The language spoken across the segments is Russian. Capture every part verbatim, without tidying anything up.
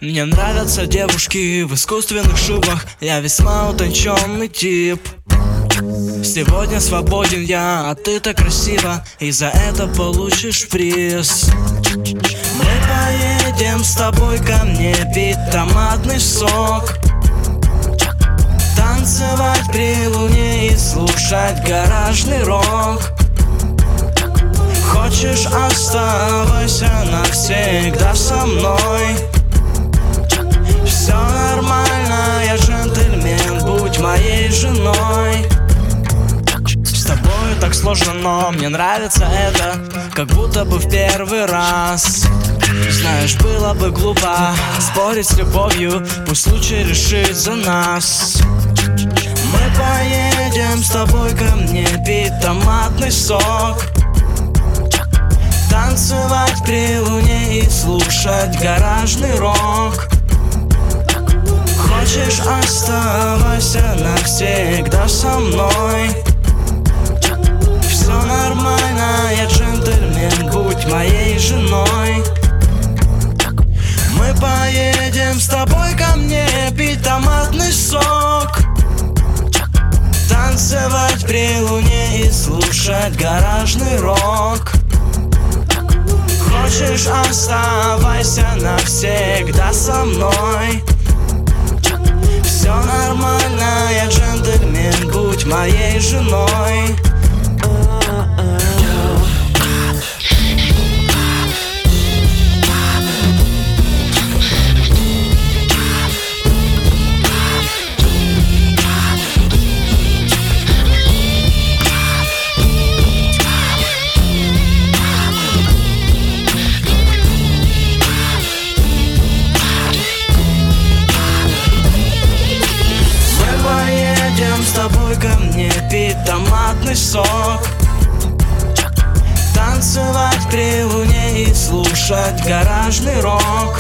Мне нравятся девушки в искусственных шубах. Я весьма утонченный тип. Сегодня свободен я, а ты так красива, и за это получишь приз. Мы поедем с тобой ко мне пить томатный сок, танцевать при луне и слушать гаражный рок. Хочешь, оставайся навсегда со мной. Все нормально, я джентльмен, будь моей женой. С тобой так сложно, но мне нравится это, как будто бы в первый раз. Знаешь, было бы глупо спорить с любовью, пусть случай решит за нас. Мы поедем с тобой ко мне пить томатный сок, танцевать при луне и слушать гаражный рок. Хочешь, оставайся навсегда со мной. Все нормально, я джентльмен, будь моей женой. Мы поедем с тобой ко мне пить томатный сок, танцевать при луне и слушать гаражный рок. Хочешь, оставайся навсегда со мной. Все нормально, я джентльмен, будь моей женой. С тобой ко мне пить томатный сок, танцевать при луне и слушать гаражный рок.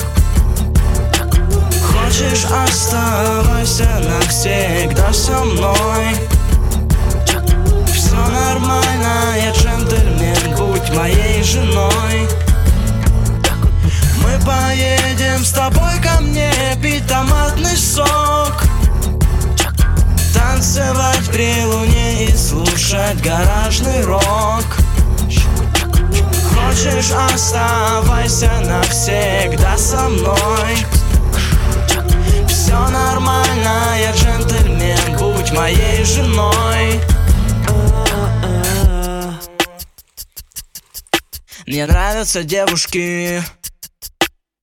Хочешь, оставайся навсегда со мной. Все нормально, я джентльмен, будь моей женой. Мы поедем с тобой ко мне пить томатный сок, танцевать при луне и слушать гаражный рок. Хочешь, оставайся навсегда со мной. Все нормально, я джентльмен, будь моей женой. Мне нравятся девушки